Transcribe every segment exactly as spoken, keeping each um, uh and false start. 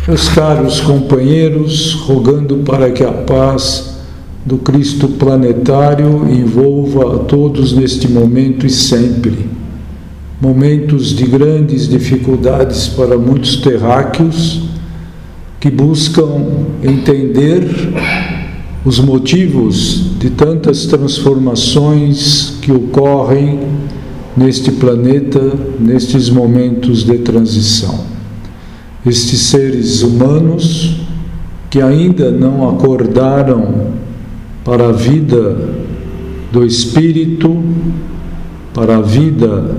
Meus caros companheiros, rogando para que a paz do Cristo planetário envolva a todos neste momento e sempre. Momentos de grandes dificuldades para muitos terráqueos que buscam entender os motivos de tantas transformações que ocorrem neste planeta, nestes momentos de transição. Estes seres humanos que ainda não acordaram para a vida do espírito, para a vida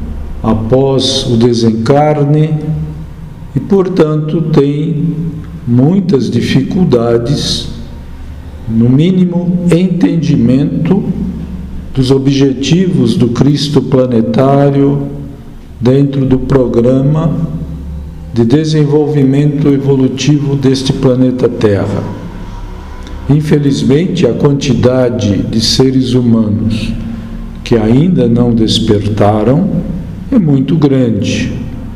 após o desencarne e, portanto, têm muitas dificuldades, no mínimo, entendimento dos objetivos do Cristo planetário dentro do programa de desenvolvimento evolutivo deste planeta Terra. Infelizmente, a quantidade de seres humanos que ainda não despertaram é muito grande.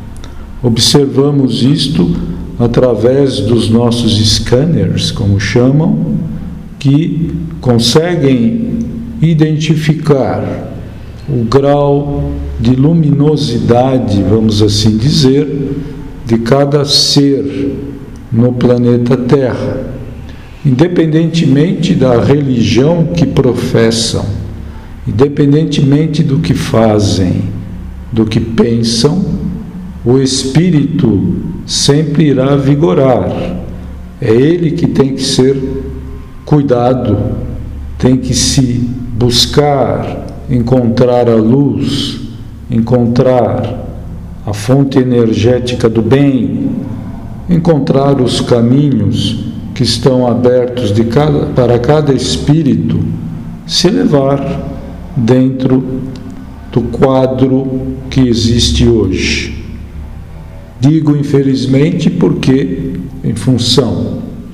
Observamos isto através dos nossos scanners, como chamam, que conseguem identificar o grau de luminosidade, vamos assim dizer, de cada ser no planeta Terra, independentemente da religião que professam, independentemente do que fazem, do que pensam, o espírito sempre irá vigorar. É ele que tem que ser cuidado, tem que se buscar, encontrar a luz, encontrar a fonte energética do bem, encontrar os caminhos que estão abertos de cada, para cada espírito se elevar dentro do quadro que existe hoje. Digo infelizmente porque, em função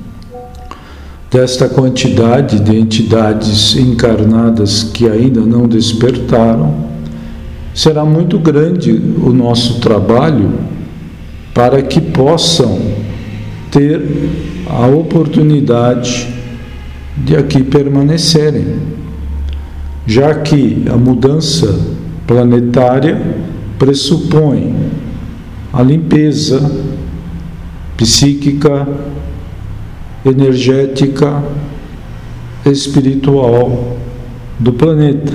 desta quantidade de entidades encarnadas que ainda não despertaram, será muito grande o nosso trabalho para que possam ter a oportunidade de aqui permanecerem, já que a mudança planetária pressupõe a limpeza psíquica, energética, espiritual do planeta.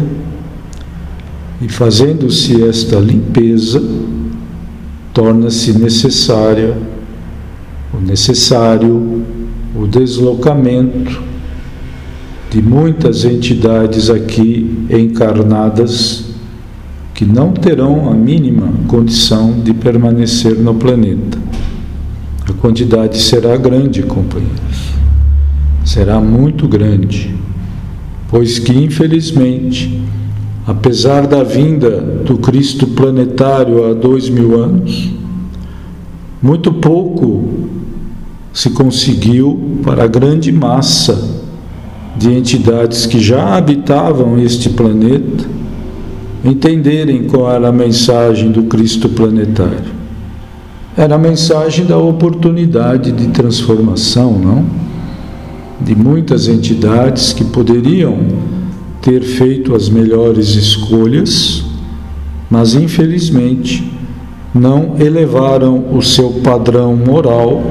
E fazendo-se esta limpeza, torna-se necessária, o necessário, o deslocamento de muitas entidades aqui encarnadas que não terão a mínima condição de permanecer no planeta. A quantidade será grande, companheiros. Será muito grande, pois que, infelizmente, apesar da vinda do Cristo planetário há dois mil anos, muito pouco se conseguiu para a grande massa de entidades que já habitavam este planeta entenderem qual era a mensagem do Cristo planetário. Era a mensagem da oportunidade de transformação, não? De muitas entidades que poderiam ter feito as melhores escolhas, mas infelizmente não elevaram o seu padrão moral,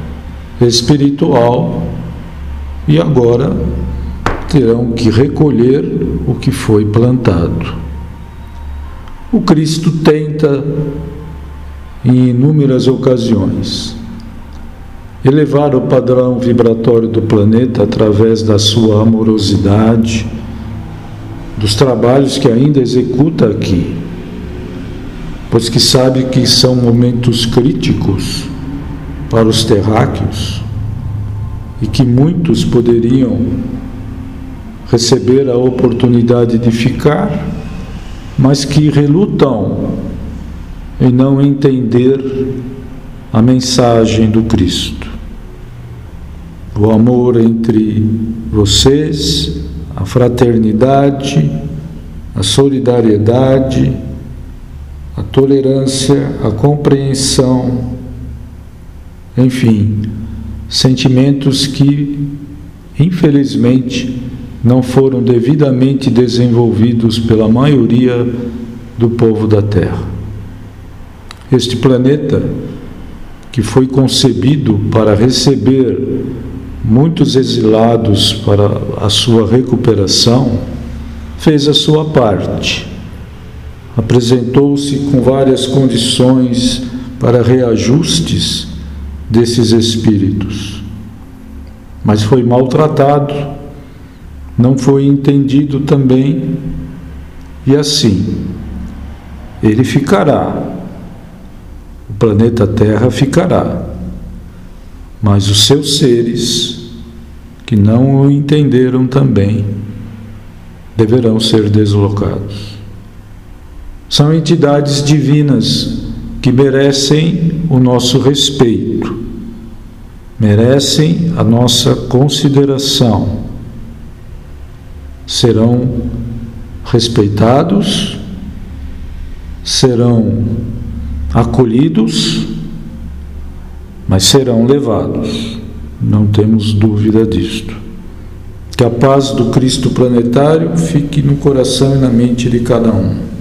espiritual, e agora terão que recolher o que foi plantado. O Cristo tenta, em inúmeras ocasiões, elevar o padrão vibratório do planeta através da sua amorosidade, dos trabalhos que ainda executa aqui, pois que sabe que são momentos críticos para os terráqueos e que muitos poderiam receber a oportunidade de ficar, mas que relutam em não entender a mensagem do Cristo. O amor entre vocês, a fraternidade, a solidariedade, a tolerância, a compreensão, enfim, sentimentos que, infelizmente, não foram devidamente desenvolvidos pela maioria do povo da Terra. Este planeta, que foi concebido para receber muitos exilados para a sua recuperação, fez a sua parte. Apresentou-se com várias condições para reajustes desses espíritos, mas foi maltratado, não foi entendido também, e assim ele ficará. O planeta Terra ficará, mas os seus seres, que não o entenderam também, deverão ser deslocados. São entidades divinas que merecem o nosso respeito, merecem a nossa consideração. Serão respeitados, serão acolhidos, mas serão levados, não temos dúvida disto. Que a paz do Cristo planetário fique no coração e na mente de cada um.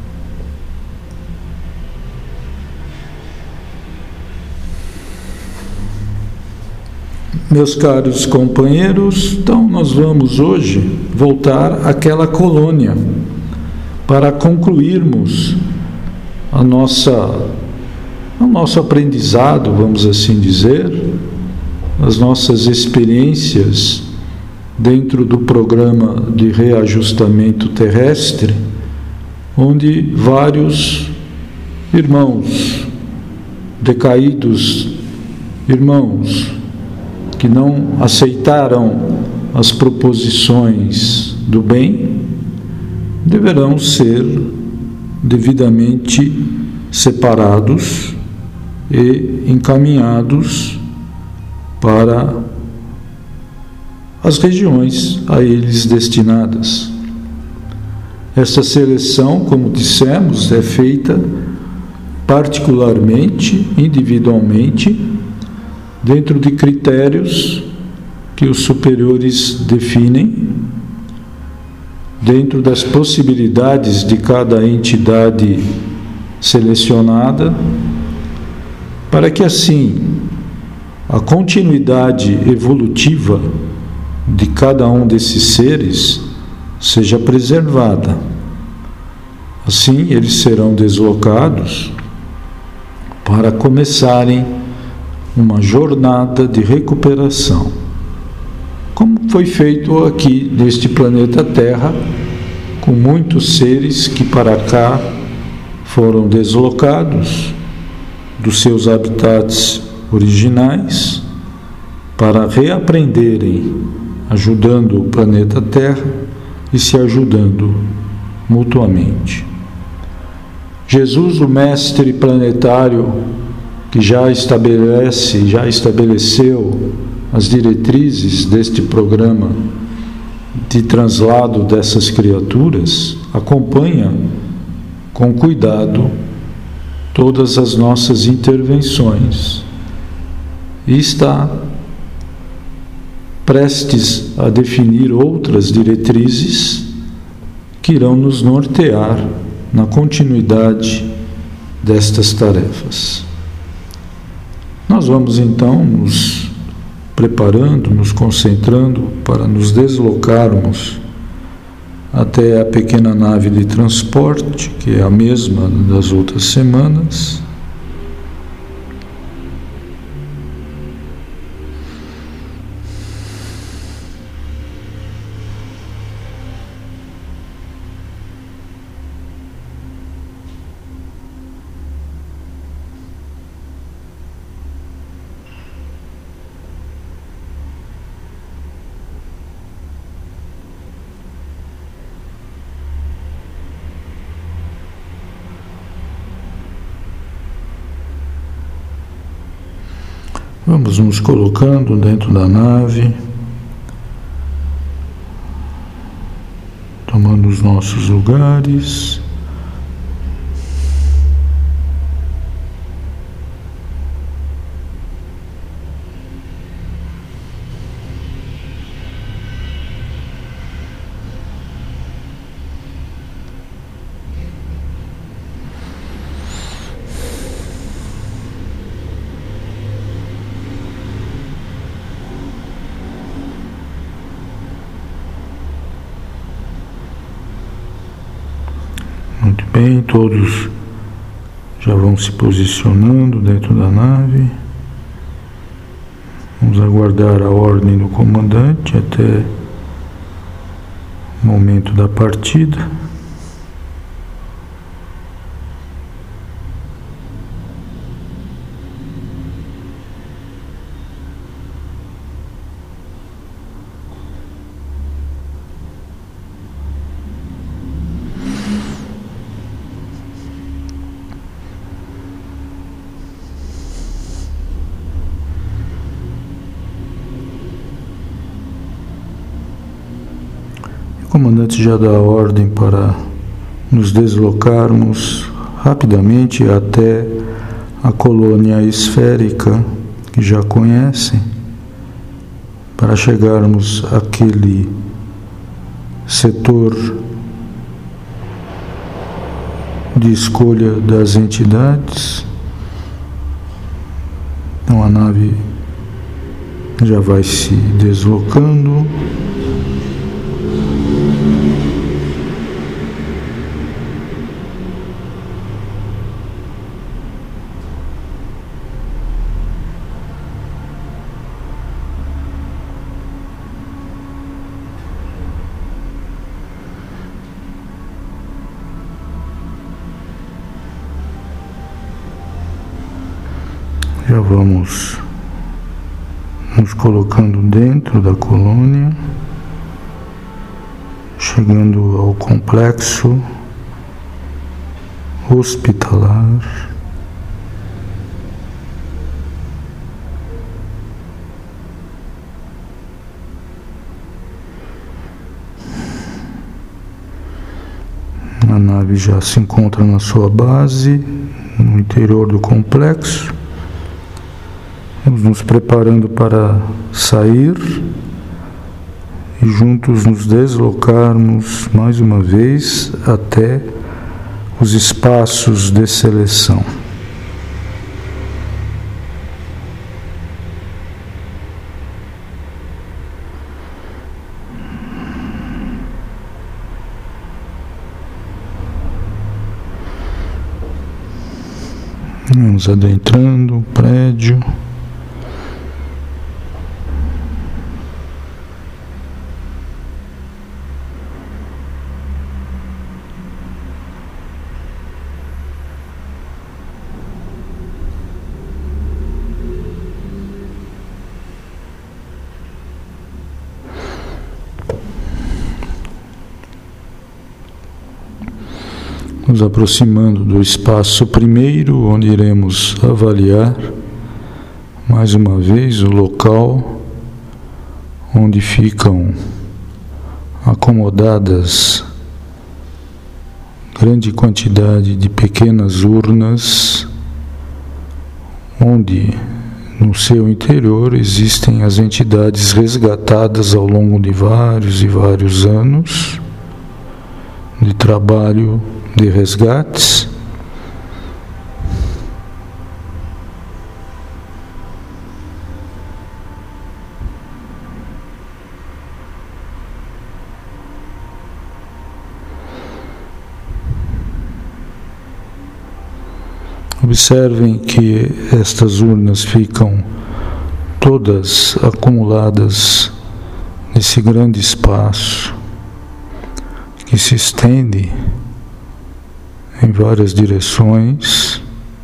Meus caros companheiros, então nós vamos hoje voltar àquela colônia para concluirmos a nossa, o nosso aprendizado, vamos assim dizer, as nossas experiências dentro do programa de reajustamento terrestre, onde vários irmãos decaídos, irmãos que não aceitaram as proposições do bem, deverão ser devidamente separados e encaminhados para as regiões a eles destinadas. Esta seleção, como dissemos, é feita particularmente, individualmente, dentro de critérios que os superiores definem, dentro das possibilidades de cada entidade selecionada, para que assim a continuidade evolutiva de cada um desses seres seja preservada. Assim, eles serão deslocados para começarem uma jornada de recuperação, como foi feito aqui neste planeta Terra, com muitos seres que para cá foram deslocados dos seus habitats originais para reaprenderem, ajudando o planeta Terra e se ajudando mutuamente. Jesus, o mestre planetário, que já estabelece, já estabeleceu as diretrizes deste programa de translado dessas criaturas, acompanha com cuidado todas as nossas intervenções e está prestes a definir outras diretrizes que irão nos nortear na continuidade destas tarefas. Nós vamos então nos preparando, nos concentrando para nos deslocarmos até a pequena nave de transporte, que é a mesma das outras semanas. Vamos nos colocando dentro da nave, tomando os nossos lugares. todos já vão se posicionando dentro da nave. Vamos aguardar a ordem do comandante até o momento da partida. O comandante já dá ordem para nos deslocarmos rapidamente até a colônia esférica que já conhecem, para chegarmos àquele setor de escolha das entidades. Então a nave já vai se deslocando. Já vamos nos colocando dentro da colônia, chegando ao complexo hospitalar. A nave já se encontra na sua base, no interior do complexo. Vamos nos preparando para sair e juntos nos deslocarmos mais uma vez até os espaços de seleção. Vamos adentrando o prédio. Nos aproximando do espaço primeiro, onde iremos avaliar mais uma vez o local onde ficam acomodadas grande quantidade de pequenas urnas, onde no seu interior existem as entidades resgatadas ao longo de vários e vários anos de trabalho de resgates. Observem que estas urnas ficam todas acumuladas nesse grande espaço que se estende em várias direções.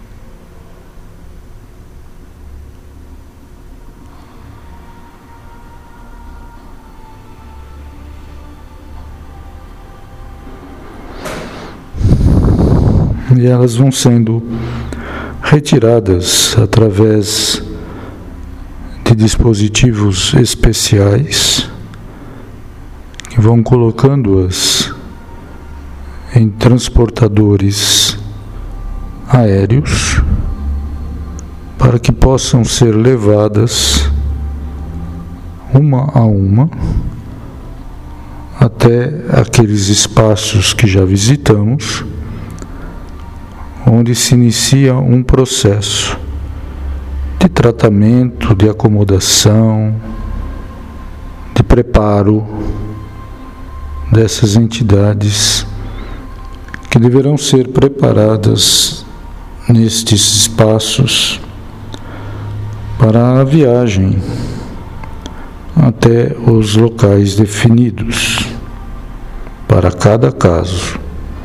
E elas vão sendo retiradas através de dispositivos especiais que vão colocando-as em transportadores aéreos para que possam ser levadas uma a uma até aqueles espaços que já visitamos, onde se inicia um processo de tratamento, de acomodação, de preparo dessas entidades que deverão ser preparadas nestes espaços para a viagem até os locais definidos para cada caso.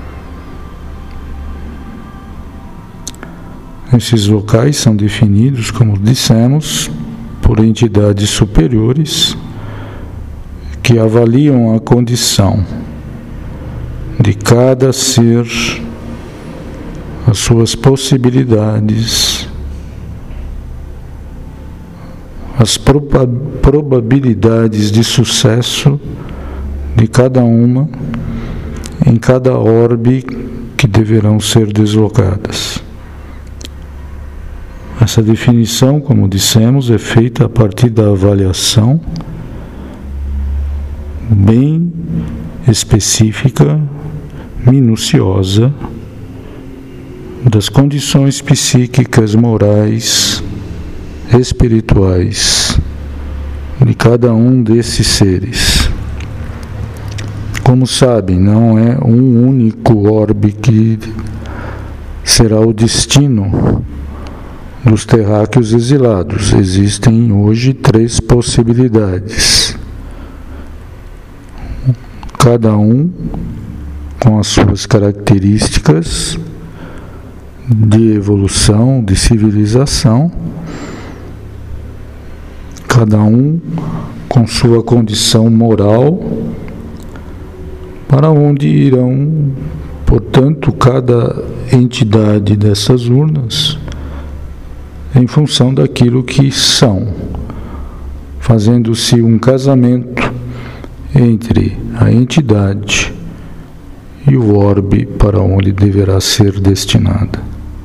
Esses locais são definidos, como dissemos, por entidades superiores que avaliam a condição de cada ser, as suas possibilidades, as proba- probabilidades de sucesso de cada uma em cada orbe que deverão ser deslocadas. Essa definição, como dissemos, é feita a partir da avaliação bem específica, minuciosa, das condições psíquicas, morais, espirituais de cada um desses seres. Como sabem, não é um único orbe que será o destino dos terráqueos exilados. Existem hoje três possibilidades, cada um com as suas características de evolução, de civilização, cada um com sua condição moral, para onde irão, portanto, cada entidade dessas urnas, em função daquilo que são, fazendo-se um casamento entre a entidade e o orbe para onde deverá ser destinada.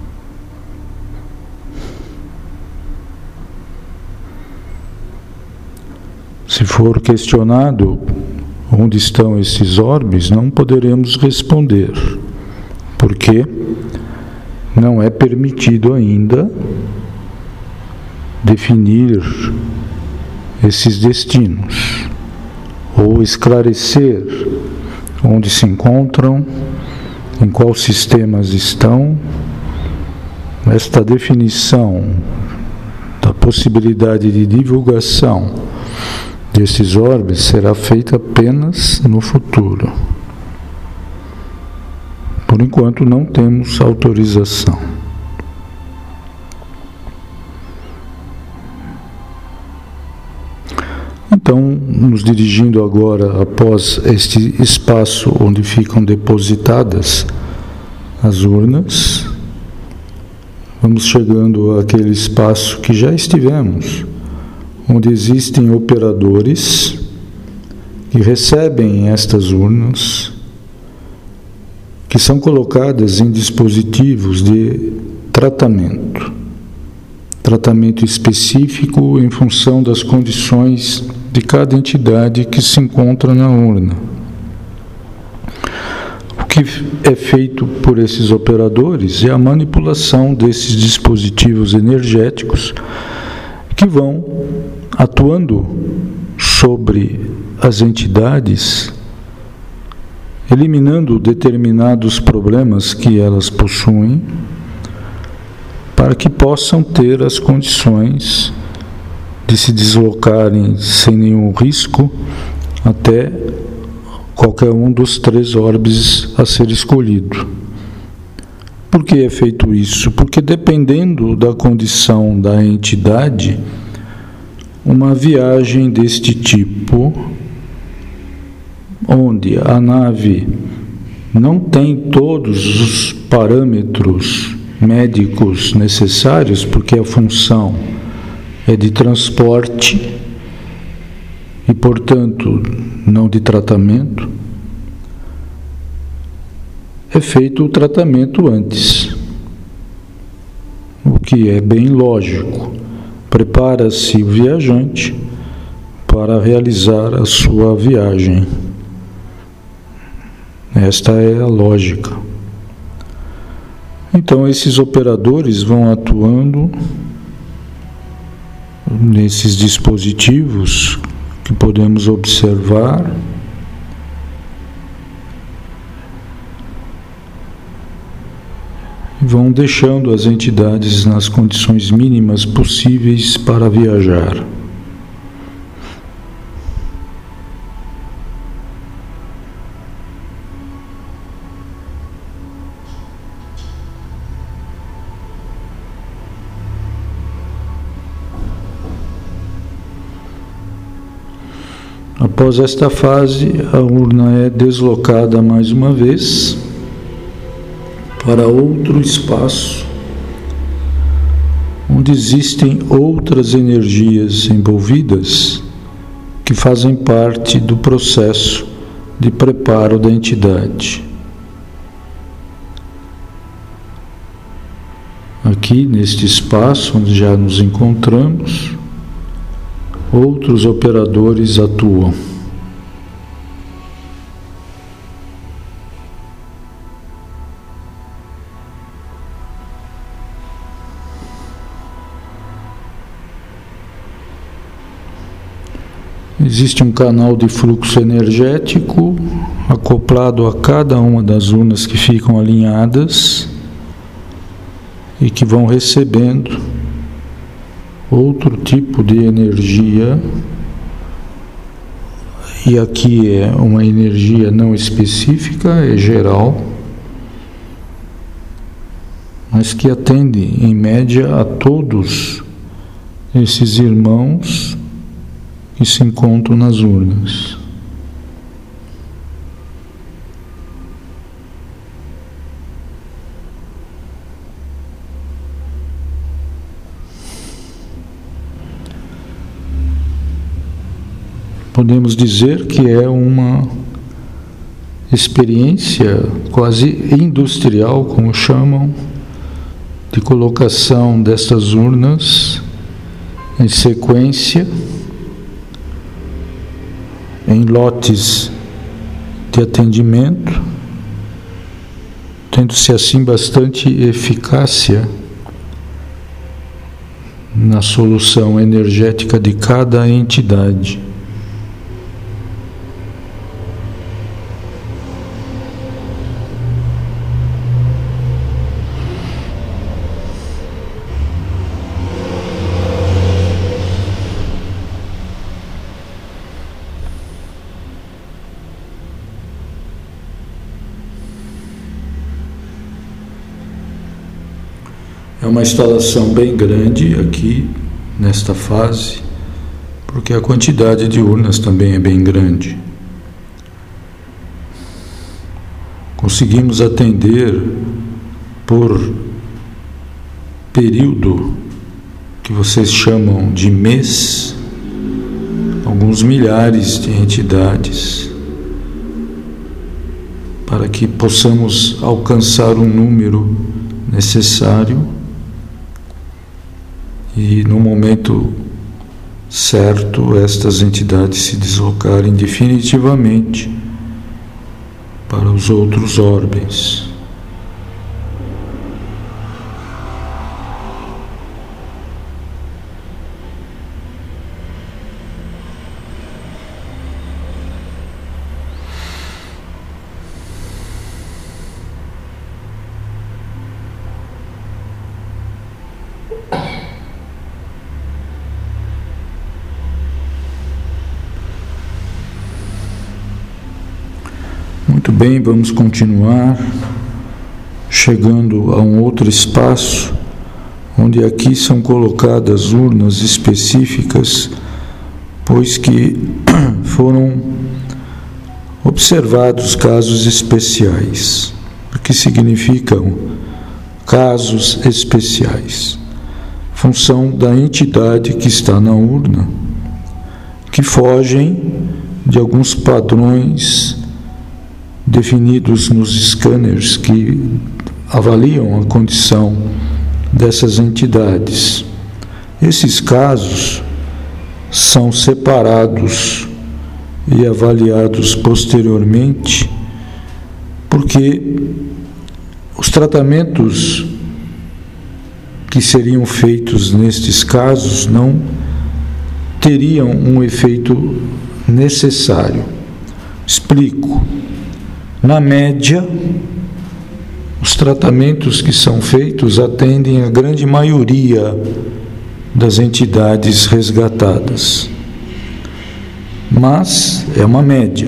Se for questionado onde estão esses orbes, não poderemos responder, porque não é permitido ainda definir esses destinos ou esclarecer onde se encontram, em quais sistemas estão. Esta definição da possibilidade de divulgação desses orbes será feita apenas no futuro. Por enquanto não temos autorização. Então, nos dirigindo agora após este espaço onde ficam depositadas as urnas, vamos chegando àquele espaço que já estivemos, onde existem operadores que recebem estas urnas, que são colocadas em dispositivos de tratamento, tratamento específico em função das condições de cada entidade que se encontra na urna. O que é feito por esses operadores é a manipulação desses dispositivos energéticos que vão atuando sobre as entidades, eliminando determinados problemas que elas possuem, para que possam ter as condições de se deslocarem sem nenhum risco até qualquer um dos três orbes a ser escolhido. Por que é feito isso? Porque dependendo da condição da entidade, uma viagem deste tipo, onde a nave não tem todos os parâmetros médicos necessários, porque a função é de transporte e, portanto, não de tratamento, é feito o tratamento antes, o que é bem lógico. Prepara-se o viajante para realizar a sua viagem. Esta é a lógica. Então, esses operadores vão atuando nesses dispositivos que podemos observar, vão deixando as entidades nas condições mínimas possíveis para viajar. Após esta fase, a urna é deslocada mais uma vez para outro espaço, onde existem outras energias envolvidas que fazem parte do processo de preparo da entidade. Aqui, neste espaço onde já nos encontramos, outros operadores atuam. Existe um canal de fluxo energético acoplado a cada uma das urnas que ficam alinhadas e que vão recebendo outro tipo de energia, e aqui é uma energia não específica, é geral, mas que atende em média a todos esses irmãos que se encontram nas urnas. Podemos dizer que é uma experiência quase industrial, como chamam, de colocação destas urnas em sequência, em lotes de atendimento, tendo-se assim bastante eficácia na solução energética de cada entidade. É uma instalação bem grande aqui, nesta fase, porque a quantidade de urnas também é bem grande. Conseguimos atender por período que vocês chamam de mês, alguns milhares de entidades, para que possamos alcançar um número necessário e no momento certo estas entidades se deslocarem definitivamente para os outros orbes. Muito bem, vamos continuar, chegando a um outro espaço, onde aqui são colocadas urnas específicas, pois que foram observados casos especiais. O que significam casos especiais? Função da entidade que está na urna, que fogem de alguns padrões definidos nos scanners que avaliam a condição dessas entidades. Esses casos são separados e avaliados posteriormente, porque os tratamentos que seriam feitos nestes casos não teriam um efeito necessário. Explico. Na média, Os tratamentos que são feitos atendem a grande maioria das entidades resgatadas. Mas é uma média.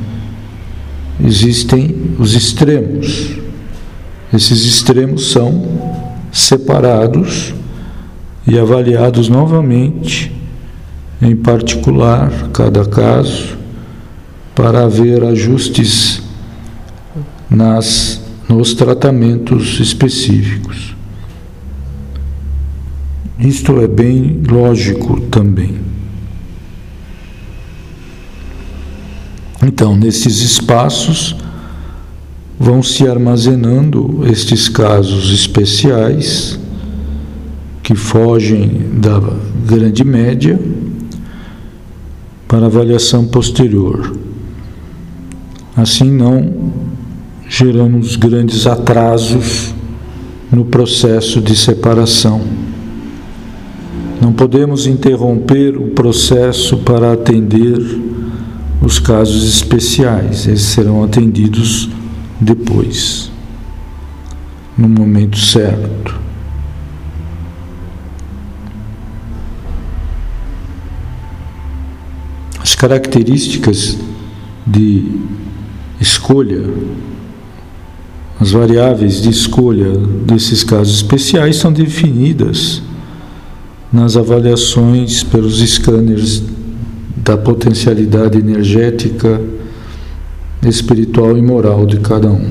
Existem os extremos. Esses extremos são separados e avaliados novamente, em particular, cada caso, para haver ajustes nas, nos tratamentos específicos. Isto é bem lógico também. Então, nesses espaços, vão se armazenando estes casos especiais que fogem da grande média para avaliação posterior. Assim não geramos grandes atrasos no processo de separação. Não podemos interromper o processo para atender os casos especiais. Esses serão atendidos depois, no momento certo. As características de escolha, as variáveis de escolha desses casos especiais são definidas nas avaliações pelos scanners da potencialidade energética, espiritual e moral de cada um.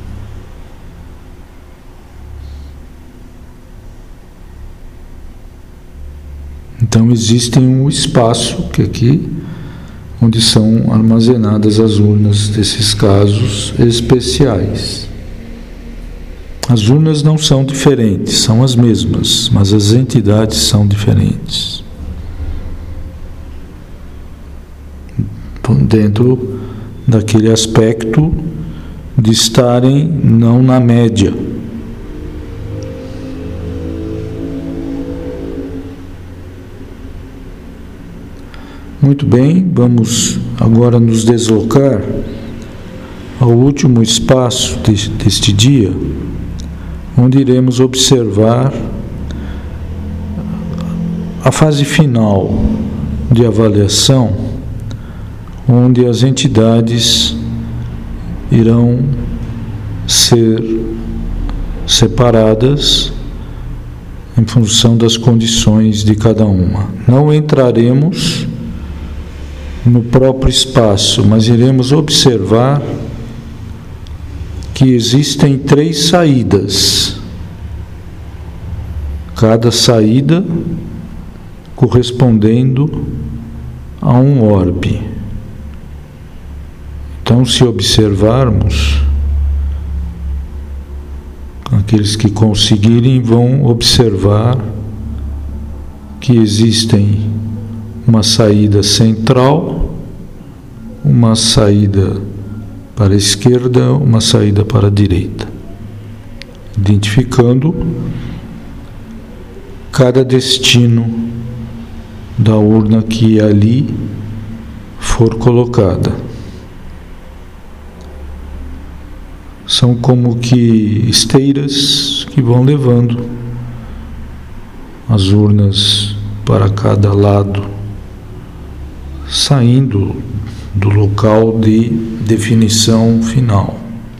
Então existe um espaço que aqui, onde são armazenadas as urnas desses casos especiais. As urnas não são diferentes, são as mesmas, mas as entidades são diferentes. Dentro daquele aspecto de estarem não na média. Muito bem, vamos agora nos deslocar ao último espaço de, deste dia, onde iremos observar a fase final de avaliação, onde as entidades irão ser separadas em função das condições de cada uma. Não entraremos no próprio espaço, mas iremos observar que existem três saídas, cada saída correspondendo a um orbe. Então, se observarmos, aqueles que conseguirem vão observar que existem uma saída central, uma saída para a esquerda, uma saída para a direita, identificando cada destino da urna que ali for colocada. São como que esteiras que vão levando as urnas para cada lado, saindo do local de definição final.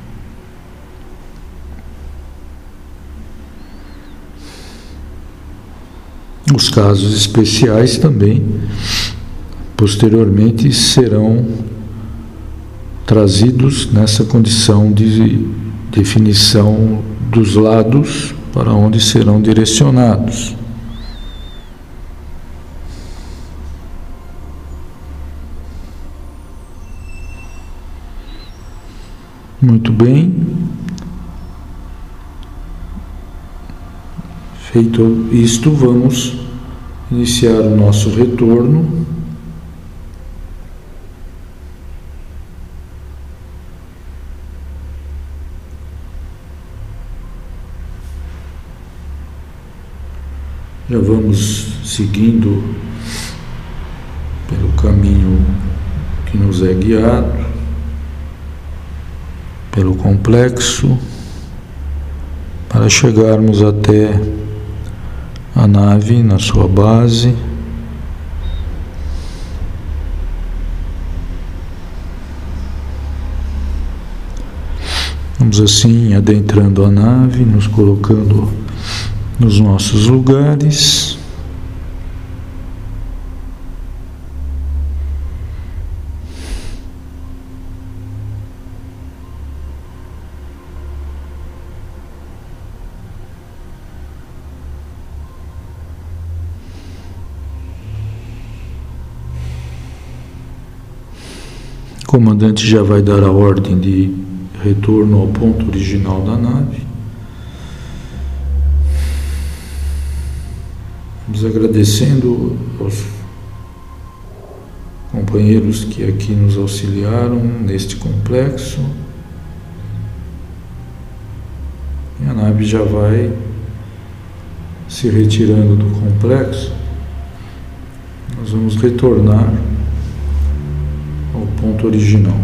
Os casos especiais também, posteriormente, serão trazidos nessa condição de definição dos lados para onde serão direcionados. Muito bem. Feito isto, vamos iniciar o nosso retorno. Já vamos seguindo pelo caminho que nos é guiado, pelo complexo, para chegarmos até a nave na sua base. Vamos assim adentrando a nave, nos colocando nos nossos lugares. O comandante já vai dar a ordem de retorno ao ponto original da nave. Vamos agradecendo aos companheiros que aqui nos auxiliaram neste complexo. E a nave já vai se retirando do complexo. Nós vamos retornar ao ponto original.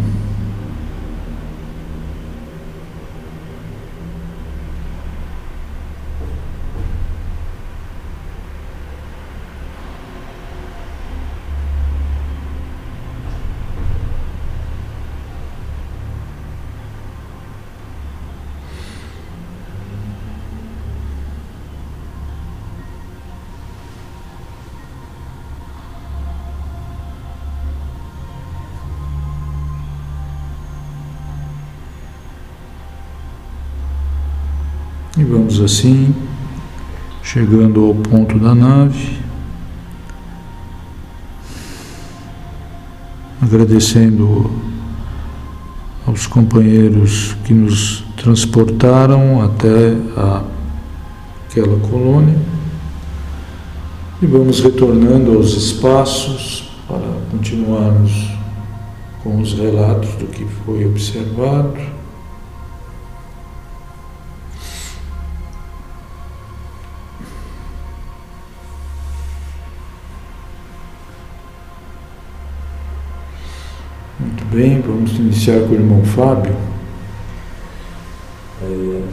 E vamos assim, chegando ao ponto da nave, agradecendo aos companheiros que nos transportaram até a, aquela colônia, e vamos retornando aos espaços para continuarmos com os relatos do que foi observado. Muito bem, vamos iniciar com o irmão Fábio. É...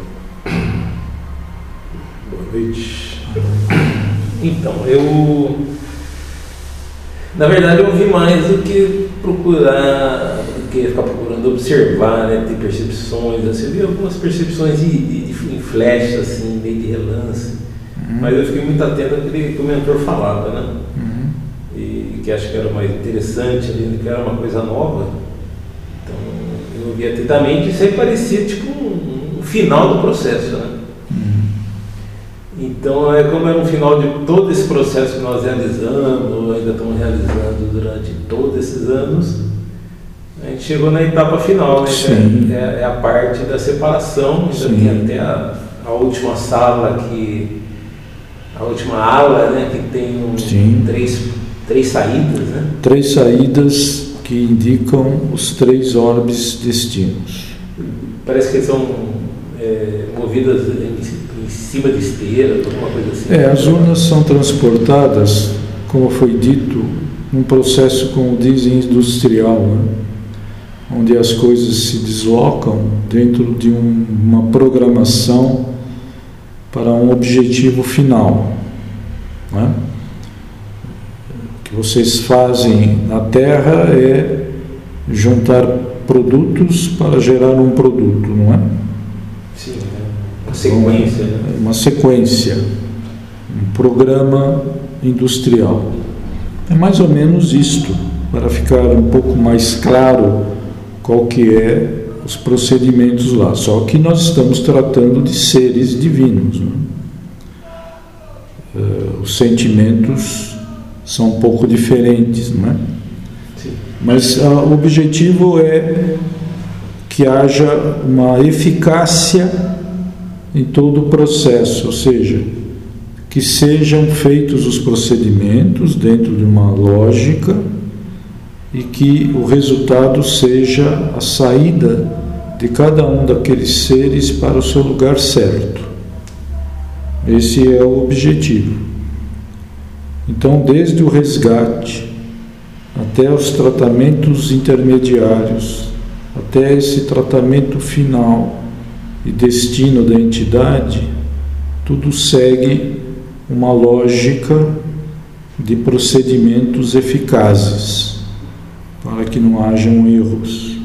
Boa noite. Então, eu... Na verdade, eu vi mais do que procurar, do que ficar procurando observar, né, ter percepções. Assim, eu vi algumas percepções de, de, de em flash, assim, meio de relance. Uhum. Mas eu fiquei muito atento ao que o mentor falava, né? Uhum. E que acho que era mais interessante, que era uma coisa nova. Então, eu vi atentamente, isso aí parecia tipo um, um final do processo, né? Uhum. Então, é como era um final de todo esse processo que nós realizamos, ainda estamos realizando durante todos esses anos, a gente chegou na etapa final, né? É, é a parte da separação, ainda Sim. tem até a, a última sala, que, a última ala, né? Que tem um, três Três saídas, né? Três saídas que indicam os três orbes destinos. Parece que são é, movidas em, em cima de esteira, alguma coisa assim. É, as urnas são transportadas, como foi dito, num processo, como dizem, industrial, né? Onde as coisas se deslocam dentro de um, uma programação para um objetivo final, né? O que vocês fazem na Terra é juntar produtos para gerar um produto, não é? Sim, uma sequência. Né? Uma sequência, um programa industrial. É mais ou menos isto, para ficar um pouco mais claro qual que é os procedimentos lá. Só que nós estamos tratando de seres divinos, né? Uh, os sentimentos são um pouco diferentes, não é? Sim. Mas uh, o objetivo é que haja uma eficácia em todo o processo, ou seja, que sejam feitos os procedimentos dentro de uma lógica e que o resultado seja a saída de cada um daqueles seres para o seu lugar certo. Esse é o objetivo. Então, desde o resgate até os tratamentos intermediários, até esse tratamento final, e destino da entidade, tudo segue uma lógica de procedimentos eficazes para que não hajam erros.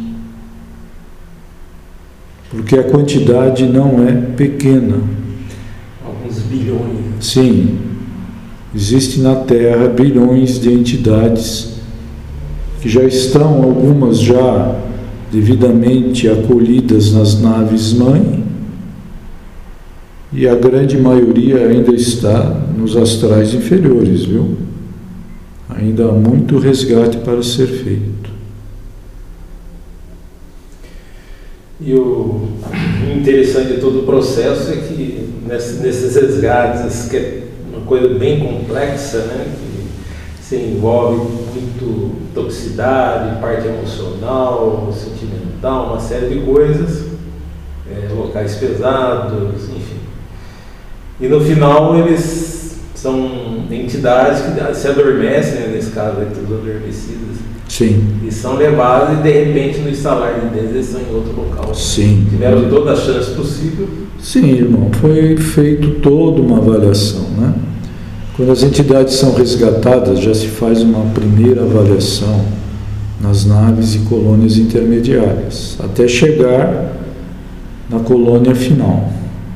Porque a quantidade não é pequena. Alguns bilhões. Sim, existe na Terra bilhões de entidades que já estão, algumas já devidamente acolhidas nas naves-mãe, e a grande maioria ainda está nos astrais inferiores, viu? Ainda há muito resgate para ser feito. E o interessante de todo o processo é que nesses resgates, que é uma coisa bem complexa, né? Que se envolve muito toxicidade, parte emocional, sentimental, uma série de coisas, é, locais pesados, enfim. E no final eles são entidades que se adormecem, né, nesse caso aí, todos adormecidos. Sim. E são levados e de repente no instalar de deles eles estão em outro local. Sim. Tiveram toda a chance possível. Sim, irmão, foi feito toda uma avaliação, né? Quando as entidades são resgatadas, já se faz uma primeira avaliação nas naves e colônias intermediárias, até chegar na colônia final,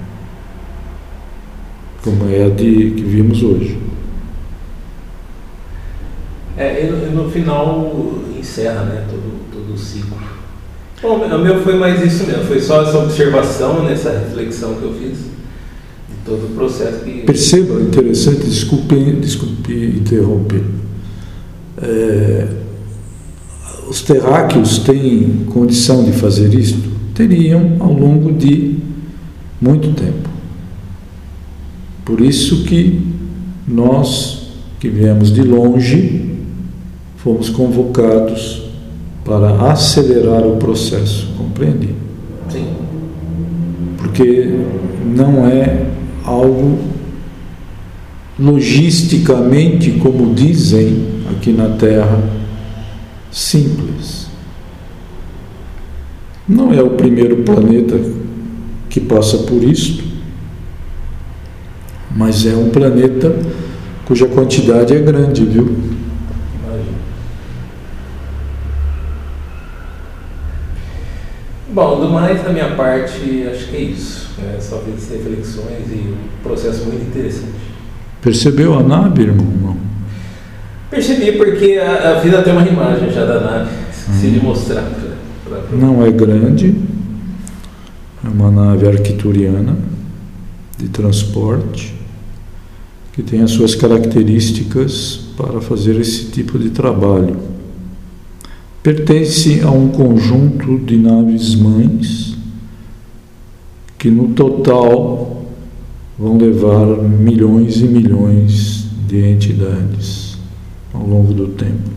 como é a de, que vimos hoje. É, e no, no final encerra, né, todo, todo o ciclo. Bom, o meu foi mais isso mesmo, foi só essa observação, nessa reflexão que eu fiz de todo o processo que... Perceba, interessante, desculpe, desculpe interromper. É, os terráqueos têm condição de fazer isto? Teriam ao longo de muito tempo. Por isso que nós, que viemos de longe, fomos convocados para acelerar o processo, compreende? Sim. Porque não é algo logisticamente, como dizem aqui na Terra, simples. Não é o primeiro planeta que passa por isto, mas é um planeta cuja quantidade é grande, viu? Bom, do mais, da minha parte, acho que é isso. É só fiz reflexões e um processo muito interessante. Percebeu a nave, irmão? Percebi, porque a, a vida tem uma imagem já da nave. Esqueci hum. de mostrar. Pra, pra... Não é grande. É uma nave arcturiana de transporte que tem as suas características para fazer esse tipo de trabalho. Pertence a um conjunto de naves-mães que no total vão levar milhões e milhões de entidades ao longo do tempo.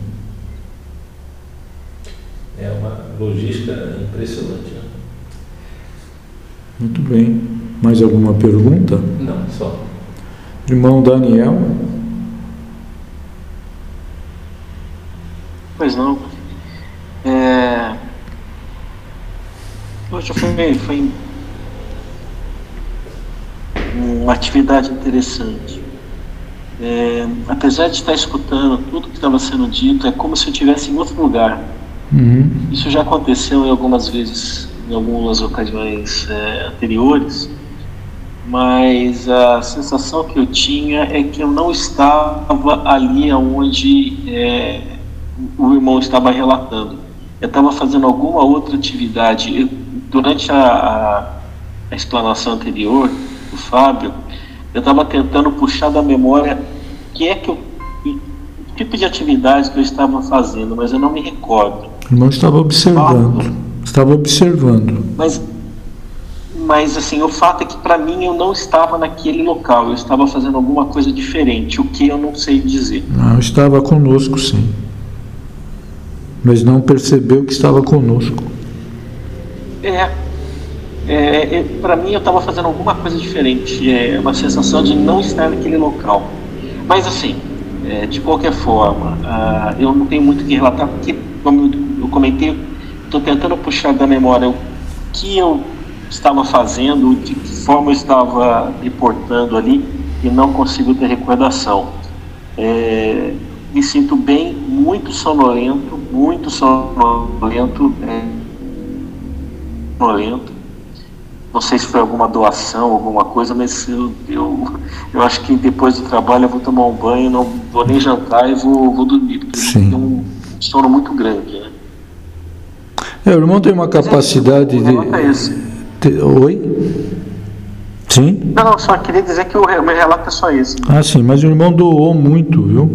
É uma logística impressionante, né? Muito bem. Mais alguma pergunta? Não, só. Irmão Daniel? Pois não. É... Hoje foi, foi uma atividade interessante. É... Apesar de estar escutando tudo que estava sendo dito, é como se eu estivesse em outro lugar. Uhum. Isso já aconteceu em algumas vezes, em algumas ocasiões é, anteriores, mas a sensação que eu tinha é que eu não estava ali onde é, o irmão estava relatando. Eu estava fazendo alguma outra atividade. Eu, durante a, a, a explanação anterior do Fábio, eu estava tentando puxar da memória que é que eu, que tipo de atividade que eu estava fazendo, mas eu não me recordo. O irmão estava observando. Ah, estava observando. Mas, mas assim, o fato é que para mim eu não estava naquele local. Eu estava fazendo alguma coisa diferente, o que eu não sei dizer. Não, estava conosco, sim. Mas não percebeu que estava conosco. É, é, é para mim eu estava fazendo alguma coisa diferente. É uma sensação de não estar naquele local. Mas assim, é, de qualquer forma, uh, eu não tenho muito o que relatar, porque, como eu, eu comentei, estou tentando puxar da memória o que eu estava fazendo, de que forma eu estava me portando ali, e não consigo ter recordação. É, me sinto bem, muito sonolento, muito sonolento, é, sonolento. Não sei se foi alguma doação, alguma coisa, mas eu, eu, eu acho que depois do trabalho eu vou tomar um banho, não vou nem jantar e vou, vou dormir, porque tem um sono muito grande, né? É, o irmão tem uma capacidade o de... É esse. de... Oi? Sim? Não, não, só queria dizer que o meu relato é só esse. Ah, sim, mas o irmão doou muito, viu?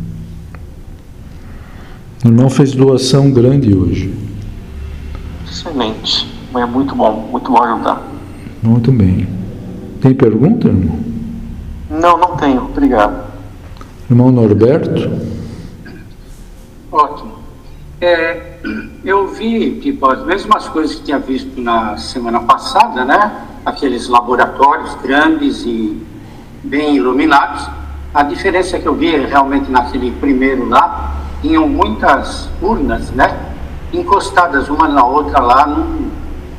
O irmão fez doação grande hoje. Excelente. É muito bom, muito bom ajudar. Muito bem. Tem pergunta, irmão? Não, não tenho. Obrigado. Irmão Norberto? Ótimo. É, eu vi, tipo, as mesmas coisas que tinha visto na semana passada, né? Aqueles laboratórios grandes e bem iluminados. A diferença que eu vi realmente naquele primeiro lá, tinham muitas urnas, né? Encostadas uma na outra lá num...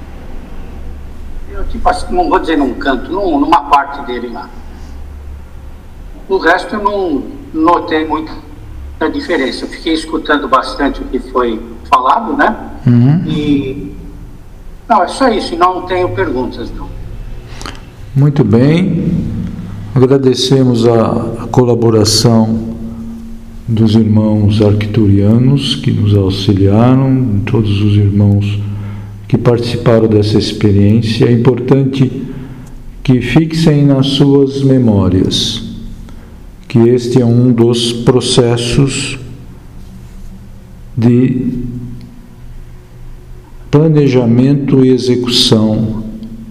Eu, tipo assim, não vou dizer num canto, num, numa parte dele lá. O resto eu não notei muita diferença. Eu fiquei escutando bastante o que foi falado, né? Uhum. E... Não, é só isso, não tenho perguntas, não. Muito bem. Agradecemos a, a colaboração dos irmãos arcturianos que nos auxiliaram, todos os irmãos que participaram dessa experiência. É importante que fixem nas suas memórias que este é um dos processos de planejamento e execução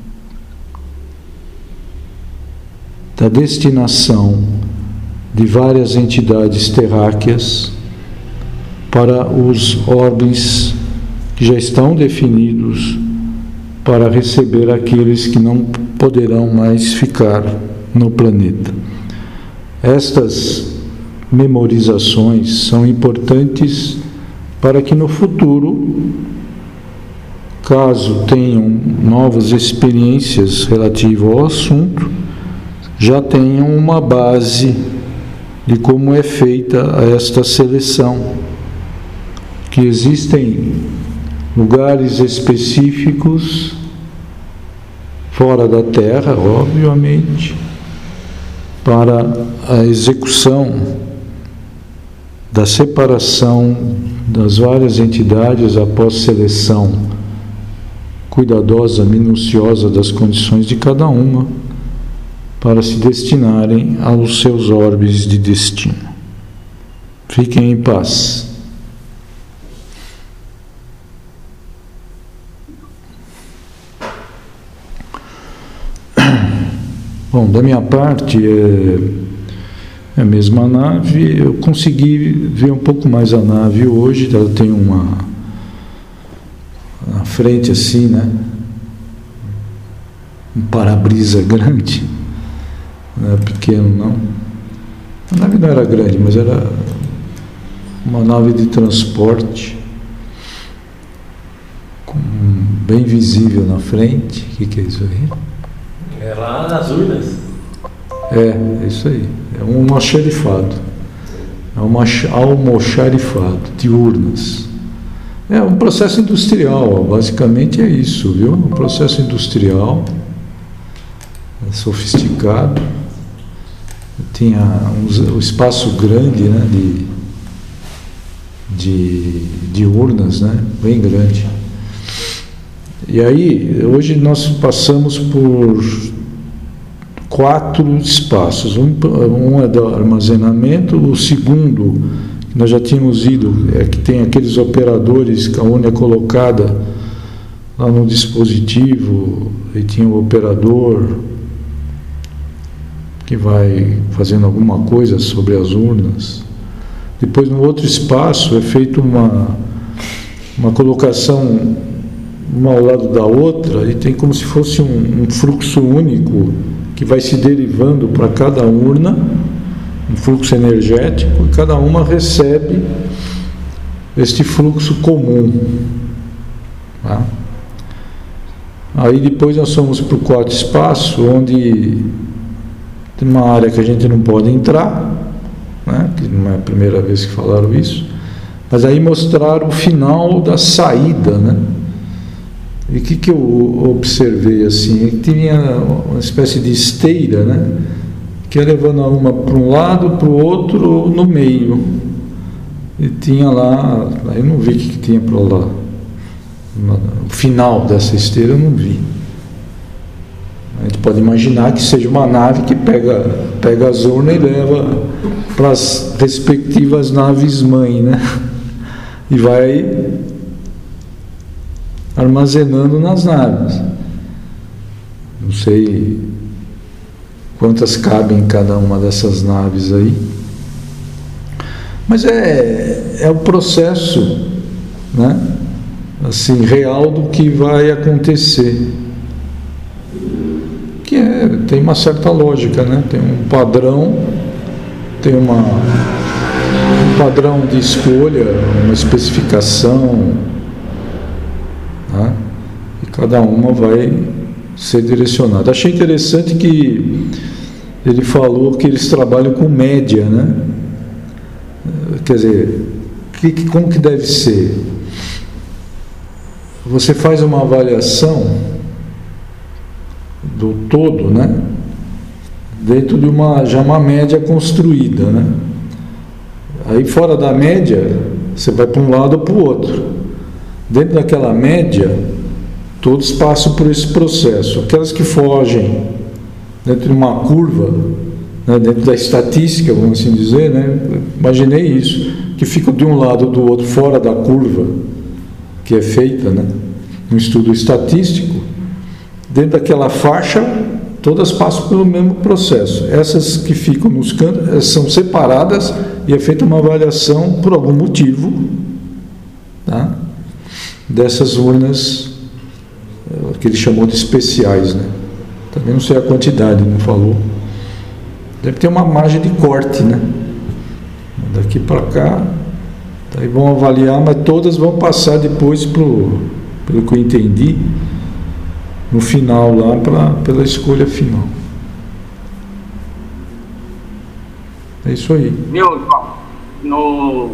da destinação de várias entidades terráqueas para os orbes que já estão definidos para receber aqueles que não poderão mais ficar no planeta. Estas memorizações são importantes para que no futuro, caso tenham novas experiências relativas ao assunto, já tenham uma base de como é feita esta seleção, que existem lugares específicos fora da Terra, obviamente, para a execução da separação das várias entidades após seleção cuidadosa, minuciosa das condições de cada uma, para se destinarem aos seus orbes de destino. Fiquem em paz. Bom, da minha parte, é, é a mesma nave. Eu consegui ver um pouco mais a nave hoje. Ela tem uma... na frente assim, né? Um para-brisa grande. Não é pequeno, não. A nave não era grande, mas era uma nave de transporte, com, bem visível na frente. O que, que é isso aí? É lá nas urnas. É, é isso aí. É um almoxarifado. É um almoxarifado de urnas. É um processo industrial, basicamente é isso, viu? Um processo industrial, sofisticado. Tinha um, um espaço grande, né, de, de, de urnas, né, bem grande. E aí, hoje nós passamos por quatro espaços. Um, um é do armazenamento, o segundo, que nós já tínhamos ido, é que tem aqueles operadores, que a urna é colocada lá no dispositivo, e tinha o operador que vai fazendo alguma coisa sobre as urnas. Depois, no outro espaço, é feita uma, uma colocação uma ao lado da outra, e tem como se fosse um, um fluxo único que vai se derivando para cada urna, um fluxo energético, e cada uma recebe este fluxo comum. Tá? Aí depois nós fomos para o quarto espaço, onde tem uma área que a gente não pode entrar, né? Que não é a primeira vez que falaram isso, mas aí mostraram o final da saída, né? E o que, que eu observei assim? É que tinha uma espécie de esteira, né? Que ia levando uma para um lado, para o outro, no meio. E tinha lá, aí eu não vi o que, que tinha para lá. O final dessa esteira eu não vi. A gente pode imaginar que seja uma nave que pega, pega a zona e leva para as respectivas naves mãe, né? E vai armazenando nas naves. Não sei quantas cabem em cada uma dessas naves aí, mas é, é o processo, né? Assim, real do que vai acontecer, que é, tem uma certa lógica, né? Tem um padrão, tem uma, um padrão de escolha, uma especificação, né? E cada uma vai ser direcionada. Achei interessante que ele falou que eles trabalham com média, né? Quer dizer, que, como que deve ser? Você faz uma avaliação do todo, né? Dentro de uma, já uma média construída, né? Aí fora da média, você vai para um lado ou para o outro. Dentro daquela média, todos passam por esse processo. Aquelas que fogem dentro de uma curva, né, dentro da estatística, vamos assim dizer, né? Imaginei isso, que ficam de um lado ou do outro, fora da curva que é feita, né, um estudo estatístico, dentro daquela faixa, todas passam pelo mesmo processo. Essas que ficam nos cantos são separadas e é feita uma avaliação por algum motivo, tá? Dessas urnas que ele chamou de especiais, né? Também não sei a quantidade, não falou. Deve ter uma margem de corte, né? Daqui para cá, aí vão avaliar, mas todas vão passar depois pro, pelo que eu entendi, no final lá, pra, pela escolha final. É isso aí. Meu, no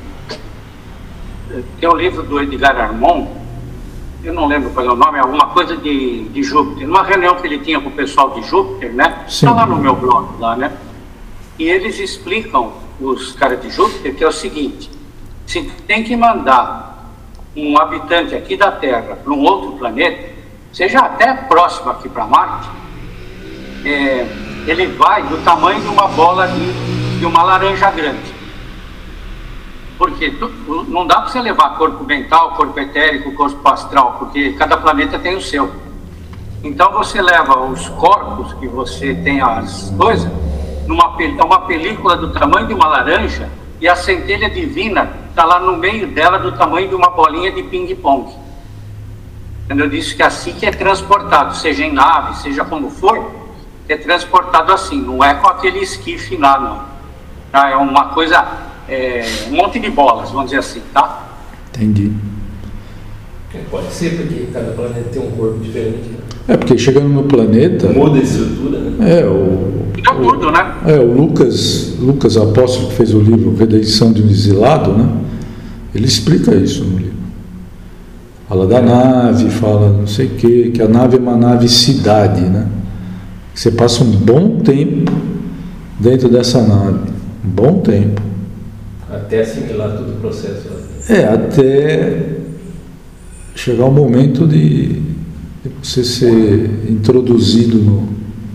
tem um livro do Edgar Armond, eu não lembro qual é o nome, alguma coisa de, de Júpiter, numa reunião que ele tinha com o pessoal de Júpiter, né? Está lá no meu blog, lá, né? E eles explicam, os caras de Júpiter, que é o seguinte: se tem que mandar um habitante aqui da Terra para um outro planeta, seja até próximo aqui para Marte, é, ele vai do tamanho de uma bola de, de uma laranja grande. Porque tu, não dá para você levar corpo mental, corpo etérico, corpo astral, porque cada planeta tem o seu. Então você leva os corpos que você tem, as coisas, numa uma película do tamanho de uma laranja, e a centelha divina está lá no meio dela do tamanho de uma bolinha de ping-pong. Eu disse que assim que é transportado, seja em nave, seja como for, é transportado assim, não é com aquele esquife lá, não. Tá? É uma coisa, é, um monte de bolas, vamos dizer assim, tá? Entendi. Pode ser, porque cada planeta tem um corpo diferente. Né? É, porque chegando no planeta... Muda a estrutura, né? É, o... Muda tudo, né? É, o Lucas, Lucas Apóstolo, que fez o livro Redenção de um Exilado, né? Ele explica isso no livro. Fala da nave, fala não sei o quê, que a nave é uma nave cidade, né? Você passa um bom tempo dentro dessa nave, um bom tempo. Até assimilar todo o processo. É, até chegar o momento de, de você ser introduzido no,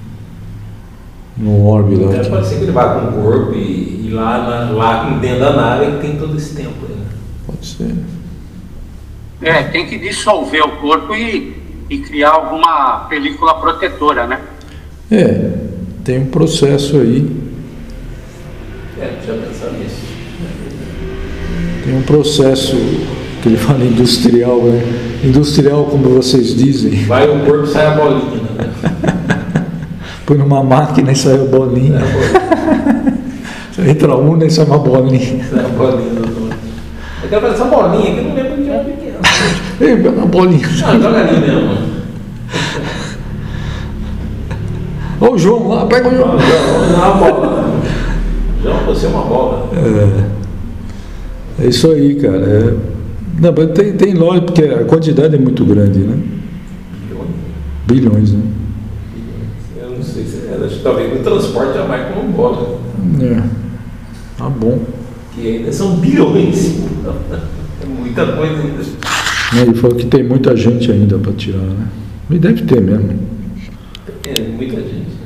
no orbe lá. Então, pode ser que ele vá com o corpo e, e lá, na, lá dentro da nave tem todo esse tempo aí, né? Pode ser. É, tem que dissolver o corpo e, e criar alguma película protetora, né? É, tem um processo aí. É, já pensava nisso. Tem um processo que ele fala industrial, né? Industrial, como vocês dizem. Vai o corpo, sai a bolinha, né? Põe numa máquina e sai a bolinha. Sai a bolinha. Você entra uma e sai uma bolinha. Sai a bolinha do outro. Eu quero fazer essa bolinha que eu não lembro de onde é pequena. Ei, uma bolinha. Ah, joga ali mesmo. Ô João lá, pega o João. João, uma bola. João, você é uma bola. É, é isso aí, cara. É, não, mas tem, tem lógica, porque a quantidade é muito grande, né? Bilhões, né? Eu não sei se é, acho que talvez no transporte já vai com bola. É. Tá bom. Que ainda são bilhões. É muita coisa ainda. Ele falou que tem muita gente ainda para tirar, né? E deve ter mesmo. É, muita gente.